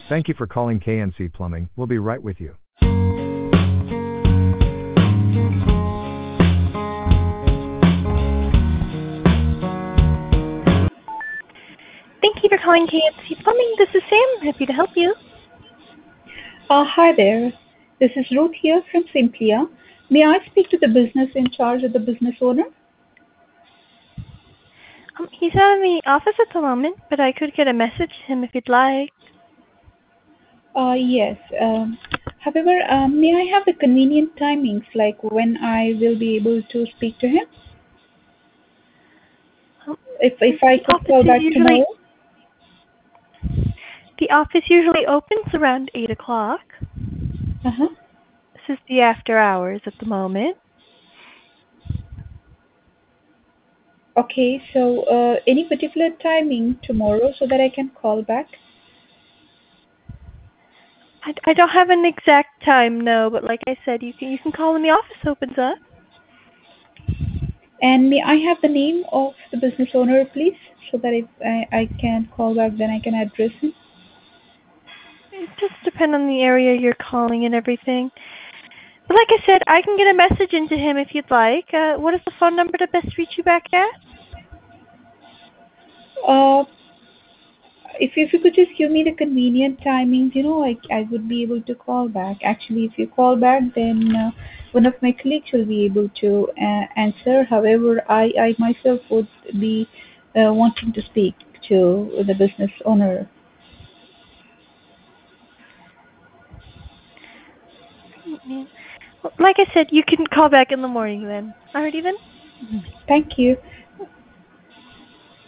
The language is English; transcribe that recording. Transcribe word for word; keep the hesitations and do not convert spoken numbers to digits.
Thank you for calling K N C Plumbing. We'll be right with you. Thank you for calling K N C Plumbing. This is Sam. Happy to help you. Uh, hi there. This is Ruth here from Simplia. May I speak to the business in charge of the business owner? Um, he's out in the office at the moment, but I could get a message to him if you'd like. Uh, yes. Um, however, um, may I have the convenient timings, like when I will be able to speak to him? Um, If if I the could office call is back usually tomorrow? the office usually opens around eight o'clock. Uh-huh. This is the after hours at the moment. Okay. So, uh, any particular timing tomorrow so that I can call back? I, I don't have an exact time, no, but like I said, you can you can call when the office opens up. And may I have the name of the business owner, please, so that if I, I can call back, then I can address him? It just depends on the area you're calling and everything. But like I said, I can get a message into him if you'd like. Uh, what is the phone number to best reach you back at? Uh, If if you could just give me the convenient timings, you know, I I would be able to call back. Actually, if you call back, then uh, one of my colleagues will be able to uh, answer. However, I I myself would be uh, wanting to speak to the business owner. Well, like I said, you can call back in the morning then. Alrighty then. Thank you.